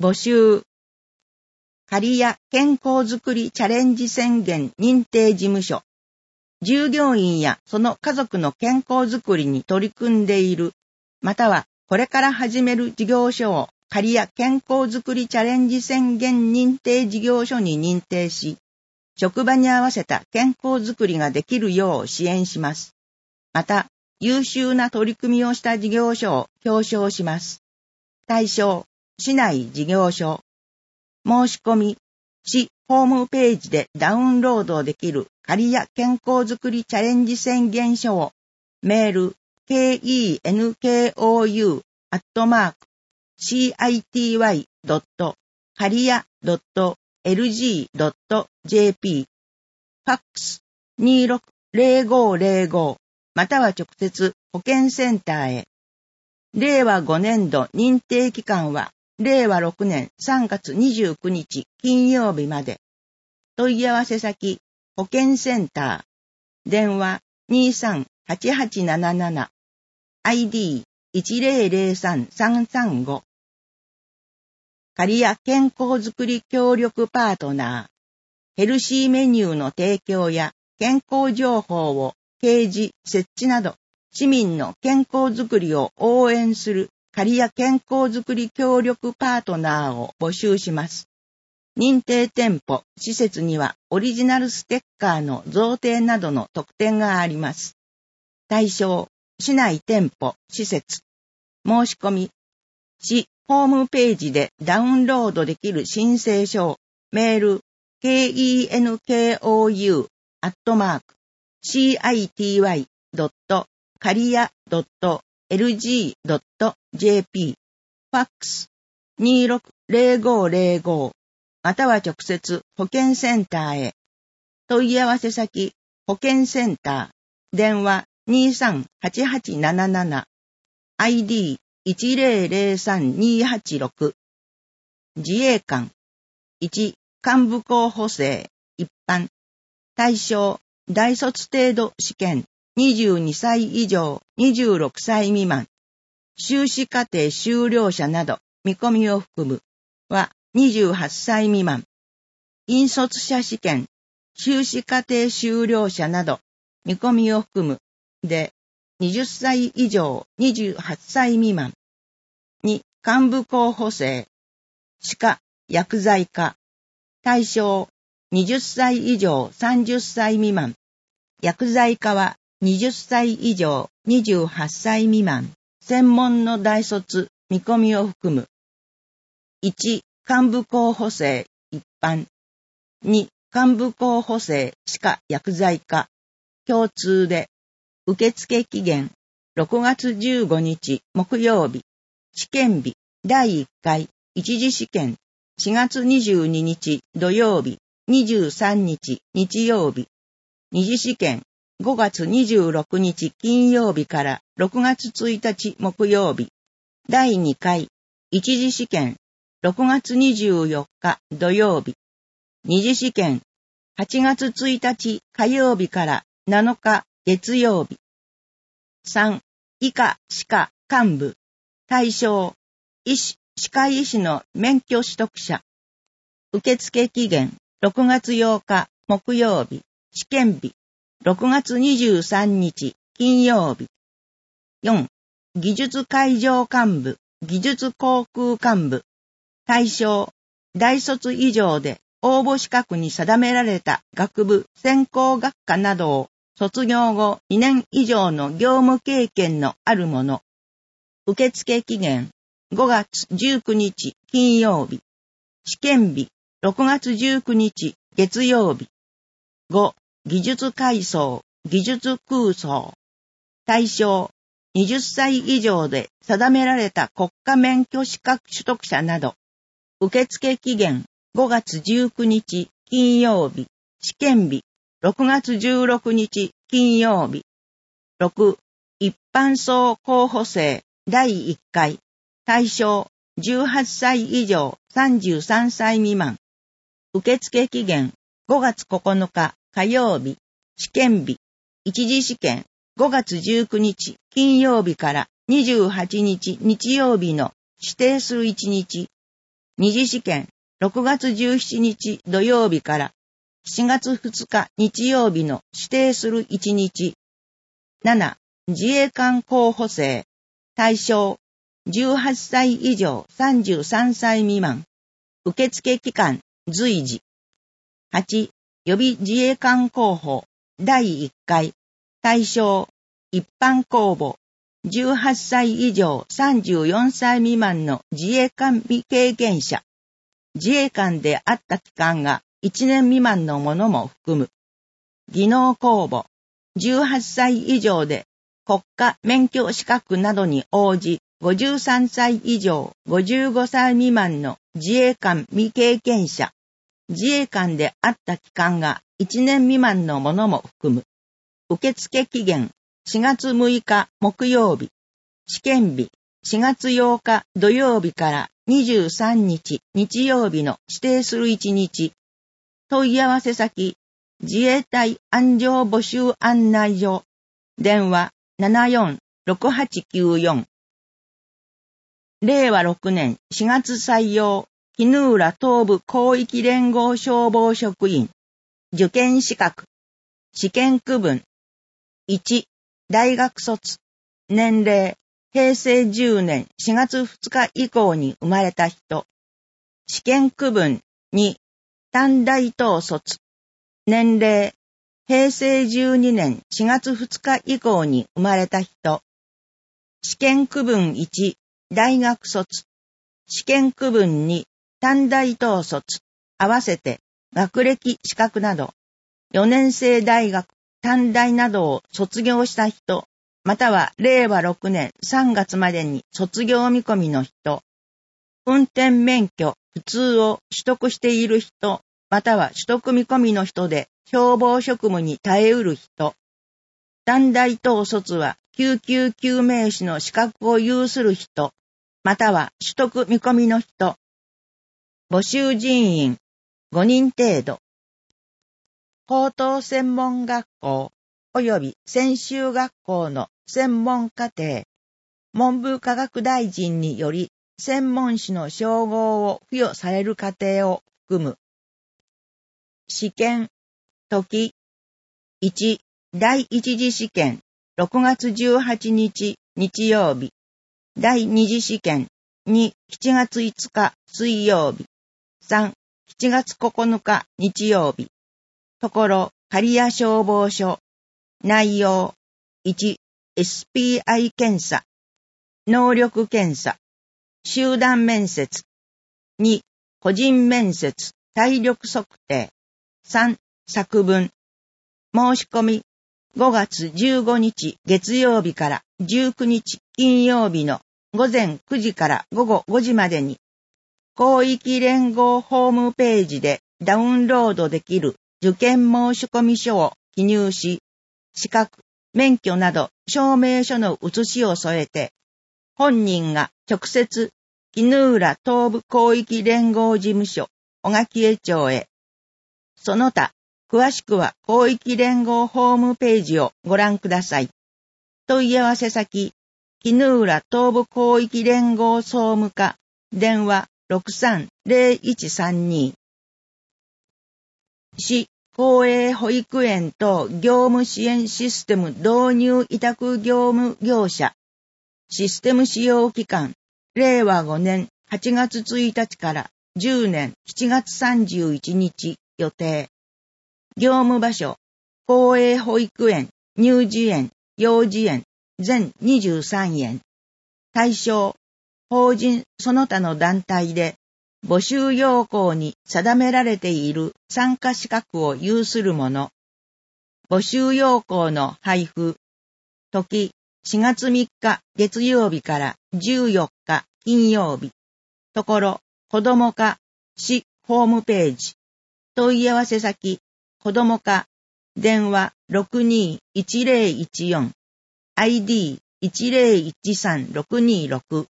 募集。刈谷健康づくりチャレンジ宣言認定事務所。従業員やその家族の健康づくりに取り組んでいる、またはこれから始める事業所を刈谷健康づくりチャレンジ宣言認定事業所に認定し、職場に合わせた健康づくりができるよう支援します。また、優秀な取り組みをした事業所を表彰します。対象、市内事業所。申し込み、市ホームページでダウンロードできる刈谷健康づくりチャレンジ宣言書を、メール、kenkou@city.caria.lg.jp、ファックス260505、または直接保健センターへ。令和5年度認定期間は、令和6年3月29日金曜日まで。問い合わせ先、保健センター。電話23-8877。ID1003-335。刈谷健康づくり協力パートナー。ヘルシーメニューの提供や健康情報を掲示、設置など、市民の健康づくりを応援する刈谷健康づくり協力パートナーを募集します。認定店舗、施設にはオリジナルステッカーの贈呈などの特典があります。対象、市内店舗、施設。申し込み、市ホームページでダウンロードできる申請書をメール、kenkou@city.caria.lg.jp、ファックス260505、または直接保健センターへ。問い合わせ先、保健センター。電話23-8877。ID1003-286。自衛官。1、幹部候補生。一般。対象、大卒程度試験。22歳以上、26歳未満。修士課程修了者など、見込みを含む。は、28歳未満。引率者試験。修士課程修了者など、見込みを含む。で、20歳以上、28歳未満。2、幹部候補生。歯科、薬剤科。対象、20歳以上、30歳未満。薬剤科は、20歳以上、28歳未満。専門の大卒、見込みを含む。1、幹部候補生、一般。2、幹部候補生、歯科薬剤科。共通で、受付期限、6月15日木曜日。試験日、第1回、一次試験、4月22日土曜日、23日日曜日。二次試験、5月26日金曜日から6月1日木曜日。第2回、一次試験、6月24日土曜日。二次試験、8月1日火曜日から7日月曜日。3、医科歯科幹部。対象、医師、歯科医師の免許取得者。受付期限、6月8日木曜日。試験日、6月23日金曜日。4、技術海上幹部、技術航空幹部。対象、大卒以上で応募資格に定められた学部、専攻学科などを卒業後2年以上の業務経験のある者。受付期限、5月19日金曜日。試験日、6月19日月曜日。5、技術階層、技術空想。対象、20歳以上で定められた国家免許資格取得者など。受付期限、5月19日金曜日。試験日、6月16日金曜日。6、一般層候補生第1回。対象、18歳以上33歳未満。受付期限、5月9日火曜日。試験日、一次試験、5月19日金曜日から28日日曜日の指定する1日。 二次試験、6月17日土曜日から7月2日日曜日の指定する1日。7、自衛官候補生、対象、18歳以上33歳未満。受付期間、随時。8、予備自衛官候補、第1回。対象、一般公募。18歳以上34歳未満の自衛官未経験者。自衛官であった期間が1年未満のものも含む。技能公募。18歳以上で国家免許資格などに応じ53歳以上55歳未満の自衛官未経験者。自衛官であった期間が1年未満のものも含む。受付期限4月6日木曜日。試験日4月8日土曜日から23日日曜日の指定する1日。問い合わせ先、自衛隊安城募集案内所。電話74-6894。令和6年4月採用、絹浦東部広域連合消防職員。受験資格。試験区分。1、大学卒。年齢。平成10年4月2日以降に生まれた人。試験区分。2、短大等卒。年齢。平成12年4月2日以降に生まれた人。試験区分1、大学卒。試験区分2、短大等卒。合わせて学歴資格など、4年生大学、短大などを卒業した人、または令和6年3月までに卒業見込みの人、運転免許普通を取得している人、または取得見込みの人で消防職務に耐えうる人、短大等卒は救急救命士の資格を有する人、または取得見込みの人、募集人員5人程度、高等専門学校及び専修学校の専門課程、文部科学大臣により専門士の称号を付与される課程を含む。試験、時、1、第一次試験、6月18日日曜日。第二次試験、2、7月5日水曜日。3、7月9日日曜日。ところ、刈谷消防署。内容、1、SPI 検査。能力検査。集団面接。2、個人面接、体力測定。3、作文。申し込み、5月15日月曜日から19日金曜日の午前9時から午後5時までに、広域連合ホームページでダウンロードできる受験申し込み書を記入し、資格、免許など証明書の写しを添えて、本人が直接、絹浦東部広域連合事務所、小垣江町へ。その他、詳しくは広域連合ホームページをご覧ください。問い合わせ先、絹浦東部広域連合総務課、電話630132。市公営保育園等業務支援システム導入委託業務業者。システム使用期間、令和5年8月1日から10年7月31日予定。業務場所、公営保育園、乳児園、幼児園、全23園。対象、法人その他の団体で、募集要項に定められている参加資格を有する者。募集要項の配布。時、4月3日月曜日から14日金曜日。ところ、子ども課、市ホームページ。問い合わせ先、子ども課、電話621014、ID1013-626。